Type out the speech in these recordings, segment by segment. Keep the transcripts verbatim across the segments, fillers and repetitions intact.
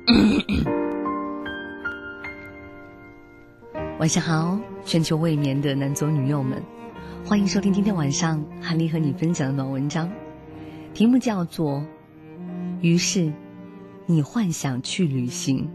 晚上好，全球未眠的男左女右们，欢迎收听今天晚上韩丽和你分享的暖文章，题目叫做于是你幻想去旅行。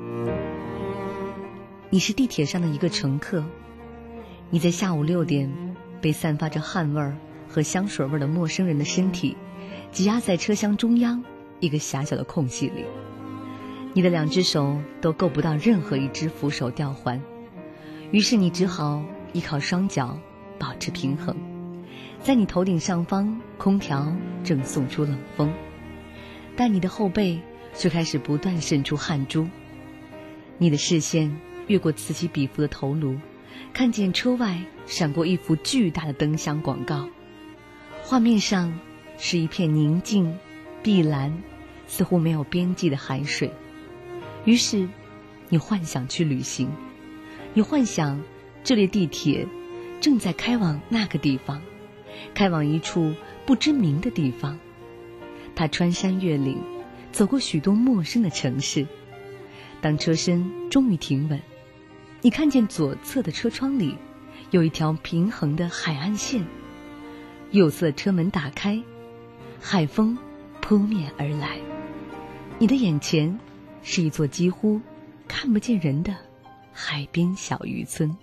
你是地铁上的一个乘客，你在下午六点被散发着汗味儿和香水味的陌生人的身体挤压在车厢中央一个狭小的空隙里，你的两只手都够不到任何一只扶手吊环，于是你只好依靠双脚保持平衡。在你头顶上方，空调正送出冷风，但你的后背却开始不断渗出汗珠。你的视线越过此起彼伏的头颅，看见车外闪过一幅巨大的灯箱广告，画面上是一片宁静碧蓝似乎没有边际的海水。于是你幻想去旅行，你幻想这列地铁正在开往那个地方，开往一处不知名的地方。它穿山越岭，走过许多陌生的城市。当车身终于停稳，你看见左侧的车窗里有一条平衡的海岸线，右侧车门打开，海风扑面而来，你的眼前是一座几乎看不见人的海边小渔村。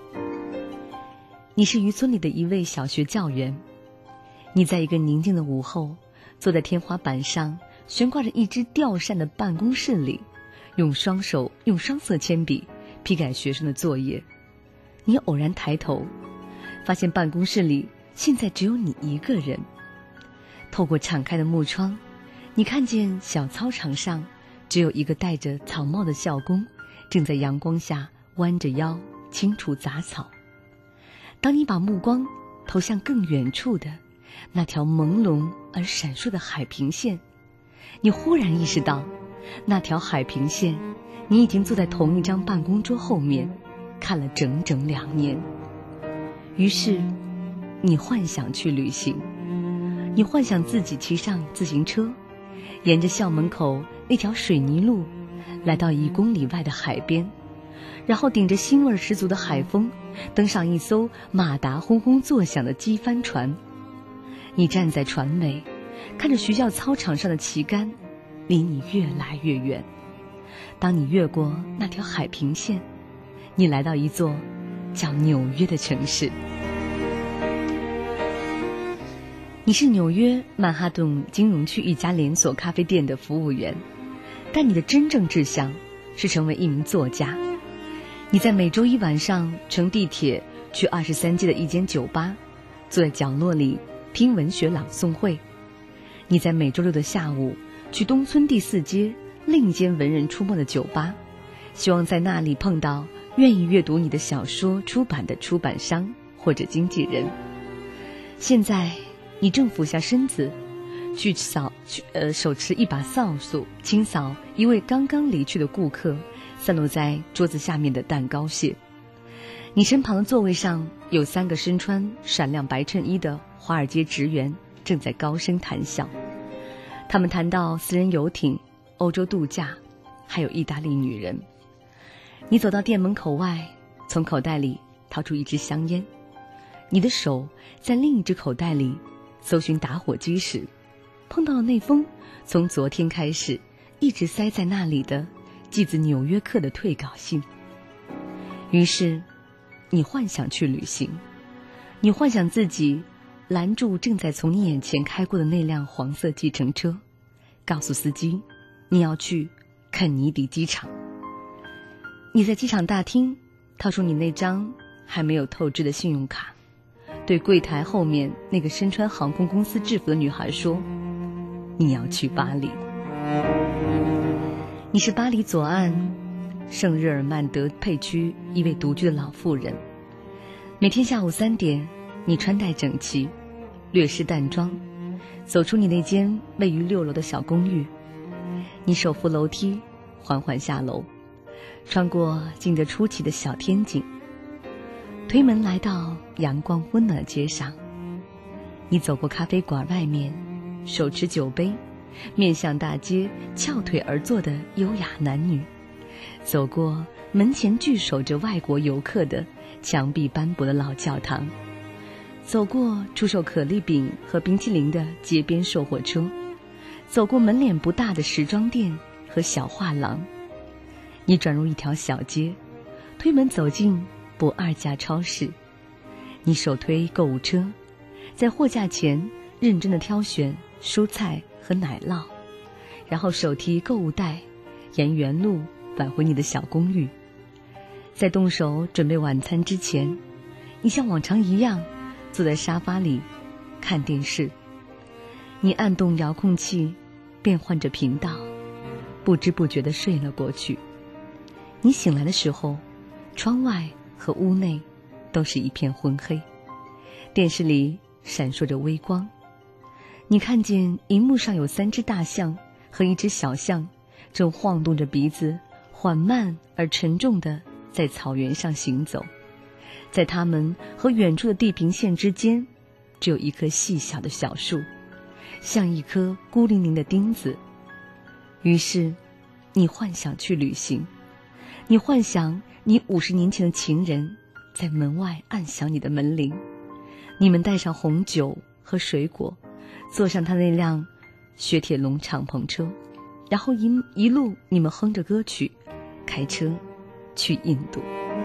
你是渔村里的一位小学教员，你在一个宁静的午后，坐在天花板上悬挂着一只吊扇的办公室里，用双手用双色铅笔批改学生的作业。你偶然抬头，发现办公室里现在只有你一个人。透过敞开的木窗，你看见小操场上只有一个戴着草帽的校工正在阳光下弯着腰清除杂草。当你把目光投向更远处的那条朦胧而闪烁的海平线，你忽然意识到，那条海平线你已经坐在同一张办公桌后面看了整整两年。于是你幻想去旅行，你幻想自己骑上自行车，沿着校门口那条水泥路来到一公里外的海边，然后顶着腥味十足的海风登上一艘马达轰轰作响的机帆船。你站在船尾，看着学校操场上的旗杆离你越来越远。当你越过那条海平线，你来到一座叫纽约的城市。你是纽约曼哈顿金融区一家连锁咖啡店的服务员，但你的真正志向是成为一名作家。你在每周一晚上乘地铁去二十三街的一间酒吧，坐在角落里听文学朗诵会。你在每周六的下午去东村第四街另一间文人出没的酒吧，希望在那里碰到愿意阅读你的小说出版的出版商或者经纪人。现在你正俯下身子去扫去呃手持一把扫帚清扫一位刚刚离去的顾客散落在桌子下面的蛋糕屑。你身旁的座位上有三个身穿闪亮白衬衣的华尔街职员正在高声谈笑，他们谈到私人游艇、欧洲度假，还有意大利女人。你走到店门口外，从口袋里掏出一支香烟，你的手在另一只口袋里搜寻打火机时，碰到了那封从昨天开始一直塞在那里的寄自纽约客的退稿信。于是你幻想去旅行，你幻想自己拦住正在从你眼前开过的那辆黄色计程车，告诉司机你要去肯尼迪机场。你在机场大厅掏出你那张还没有透支的信用卡，对柜台后面那个身穿航空公司制服的女孩说，你要去巴黎。你是巴黎左岸圣日耳曼德佩区一位独居的老妇人，每天下午三点，你穿戴整齐，略施淡妆，走出你那间位于六楼的小公寓。你手扶楼梯缓缓下楼，穿过静得出奇的小天井，推门来到阳光温暖的街上。你走过咖啡馆外面，手持酒杯面向大街翘腿而坐的优雅男女，走过门前聚守着外国游客的墙壁斑驳的老教堂，走过出售可丽饼和冰淇淋的街边售货车，走过门脸不大的时装店和小画廊。你转入一条小街，推门走进不二家超市，你手推购物车，在货架前认真地挑选蔬菜和奶酪，然后手提购物袋，沿原路返回你的小公寓。在动手准备晚餐之前，你像往常一样坐在沙发里看电视，你按动遥控器变换着频道，不知不觉地睡了过去。你醒来的时候，窗外和屋内都是一片昏黑，电视里闪烁着微光。你看见荧幕上有三只大象和一只小象正晃动着鼻子，缓慢而沉重地在草原上行走。在它们和远处的地平线之间，只有一棵细小的小树，像一颗孤零零的钉子。于是你幻想去旅行，你幻想你五十年前的情人在门外按响你的门铃，你们带上红酒和水果，坐上他那辆雪铁龙敞篷车，然后一一路你们哼着歌曲开车去印度。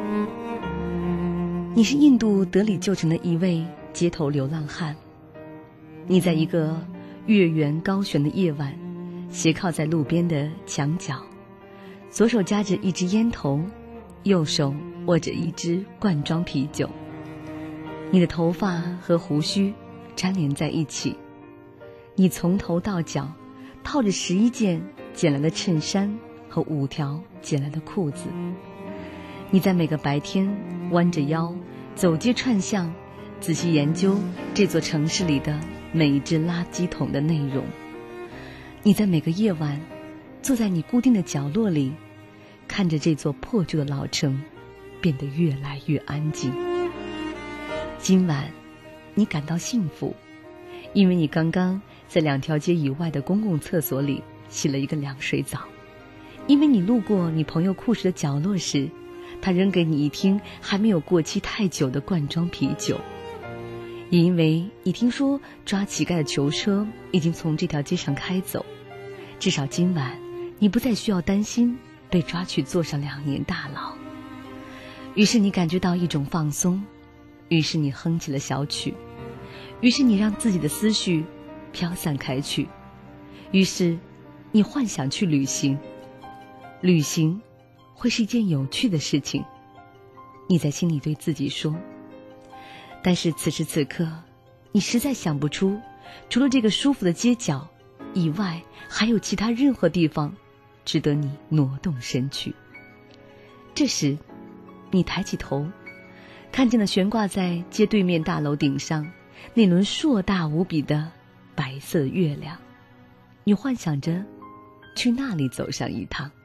你是印度德里旧城的一位街头流浪汉，你在一个月圆高悬的夜晚，斜靠在路边的墙角，左手夹着一支烟头，右手握着一支罐装啤酒。你的头发和胡须粘连在一起，你从头到脚套着十一件捡来的衬衫和五条捡来的裤子。你在每个白天弯着腰走街串巷，仔细研究这座城市里的每一只垃圾桶的内容。你在每个夜晚坐在你固定的角落里，看着这座破旧的老城变得越来越安静。今晚你感到幸福，因为你刚刚在两条街以外的公共厕所里洗了一个凉水澡，因为你路过你朋友裤时的角落时，他扔给你一听还没有过期太久的罐装啤酒，也因为你听说抓乞丐的囚车已经从这条街上开走，至少今晚你不再需要担心被抓去坐上两年大牢。于是你感觉到一种放松，于是你哼起了小曲，于是你让自己的思绪飘散开去，于是你幻想去旅行。旅行会是一件有趣的事情，你在心里对自己说。但是此时此刻，你实在想不出除了这个舒服的街角以外，还有其他任何地方值得你挪动身躯。这时你抬起头，看见了悬挂在街对面大楼顶上那轮硕大无比的白色月亮，你幻想着去那里走上一趟。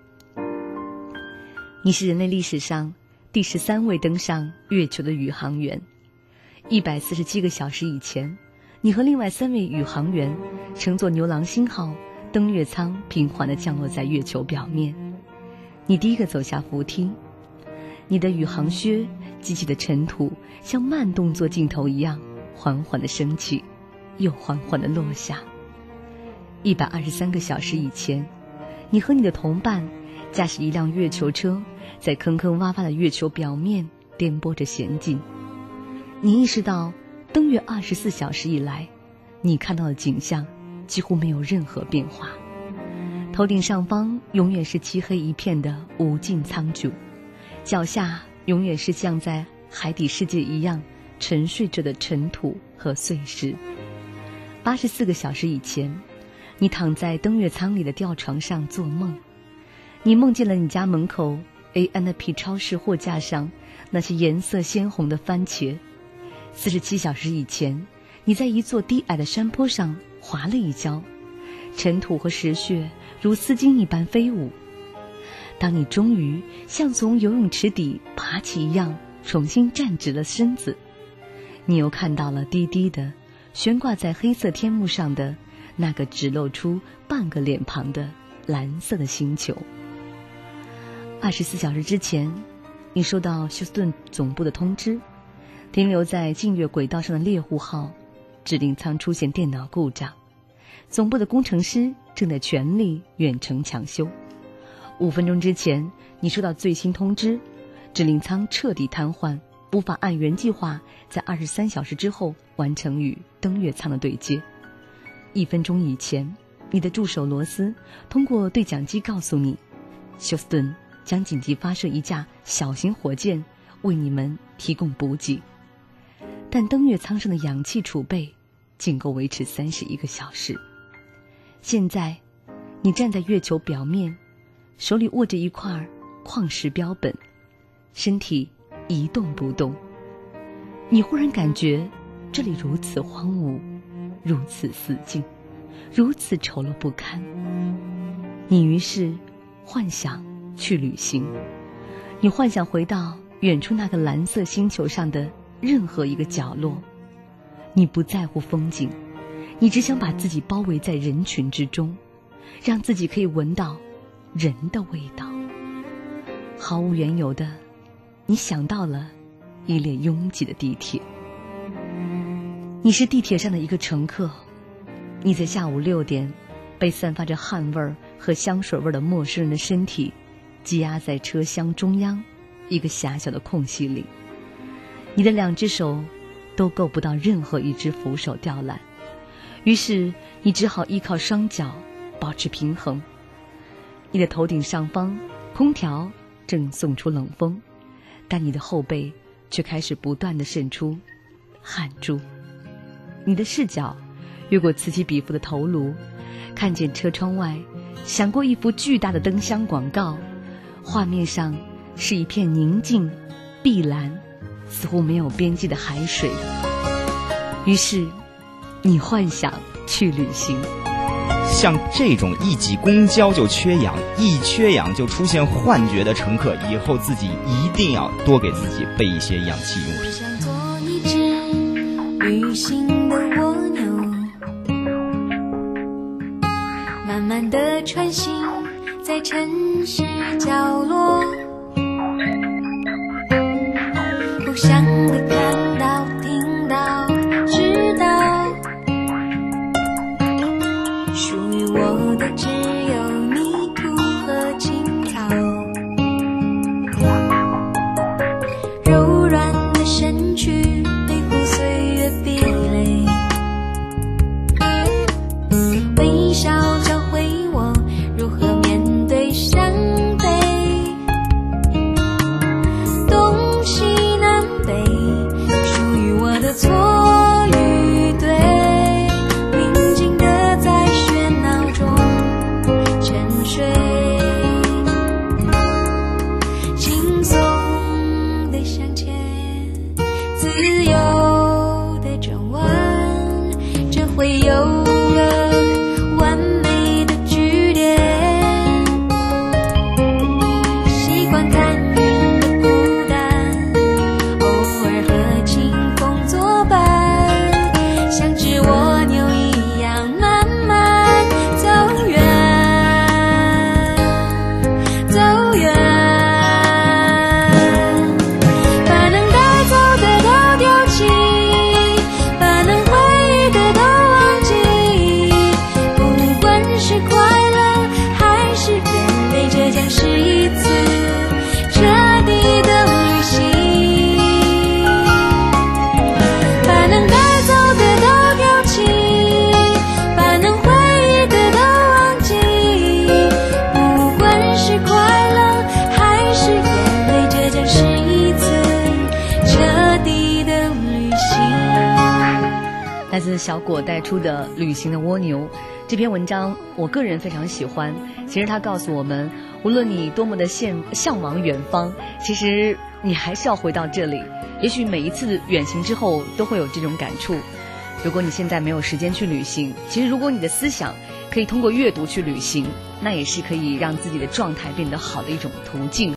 你是人类历史上第十三位登上月球的宇航员。一百四十七个小时以前，你和另外三位宇航员乘坐牛郎星号登月舱平缓地降落在月球表面。你第一个走下扶梯，你的宇航靴激起的尘土像慢动作镜头一样缓缓地升起，又缓缓地落下。一百二十三个小时以前，你和你的同伴驾驶一辆月球车，在坑坑洼洼的月球表面颠簸着前进。你意识到登月二十四小时以来，你看到的景象几乎没有任何变化。头顶上方永远是漆黑一片的无尽苍穹，脚下永远是像在海底世界一样沉睡着的尘土和碎石。八十四个小时以前，你躺在登月舱里的吊床上做梦，你梦见了你家门口 A and P 超市货架上那些颜色鲜红的番茄。四十七小时以前，你在一座低矮的山坡上滑了一跤，尘土和石屑如丝巾一般飞舞。当你终于像从游泳池底爬起一样重新站直了身子，你又看到了低低的悬挂在黑色天幕上的那个只露出半个脸庞的蓝色的星球。二十四小时之前，你收到休斯顿总部的通知，停留在近月轨道上的猎户号指令舱出现电脑故障，总部的工程师正在全力远程抢修。五分钟之前，你收到最新通知，指令舱彻底瘫痪，无法按原计划在二十三小时之后完成与登月舱的对接。一分钟以前，你的助手罗斯通过对讲机告诉你，休斯顿将紧急发射一架小型火箭为你们提供补给，但登月舱上的氧气储备仅够维持三十一个小时。现在，你站在月球表面，手里握着一块矿石标本，身体一动不动。你忽然感觉这里如此荒芜，如此死静，如此丑陋不堪。你于是幻想去旅行，你幻想回到远处那个蓝色星球上的任何一个角落。你不在乎风景，你只想把自己包围在人群之中，让自己可以闻到人的味道。毫无缘由的，你想到了一列拥挤的地铁。你是地铁上的一个乘客，你在下午六点被散发着汗味儿和香水味的陌生人的身体积压在车厢中央一个狭小的空隙里，你的两只手都够不到任何一只扶手吊篮，于是你只好依靠双脚保持平衡。你的头顶上方空调正送出冷风，但你的后背却开始不断地渗出汗珠。你的视角越过此起彼伏的头颅，看见车窗外闪过一幅巨大的灯箱广告，画面上是一片宁静碧蓝似乎没有边际的海水。于是你幻想去旅行。 像这种一挤公交就缺氧，一缺氧就出现幻觉的乘客，以后自己一定要多给自己备一些氧气用品。 我想做一只旅行的蜗牛，慢慢地穿行在城市角落，不想地看到听到知道，属于我的只有泥土和青草，柔软的身躯背负岁月壁垒，微笑教会我如何面对伤悲，东西南北属于我的错与对，平静地在喧闹中沉睡，轻松地向前，自由地转弯，这会有个完美的句点。习惯看云的孤单，偶尔和清风作伴，像只蜗牛一样慢慢走远，走远，把能带走的都丢弃，把能回忆的都忘记，不管是快乐还是眼泪，这将是一次彻底的旅行，把能带走的都丢弃，把能回忆的都忘记，不管是快乐还是眼泪，这将是一次彻底的旅行。 来自小果带出的《旅行的蜗牛》这篇文章，我个人非常喜欢。其实它告诉我们，无论你多么的向向往远方，其实你还是要回到这里。也许每一次远行之后都会有这种感触。如果你现在没有时间去旅行，其实如果你的思想可以通过阅读去旅行，那也是可以让自己的状态变得好的一种途径。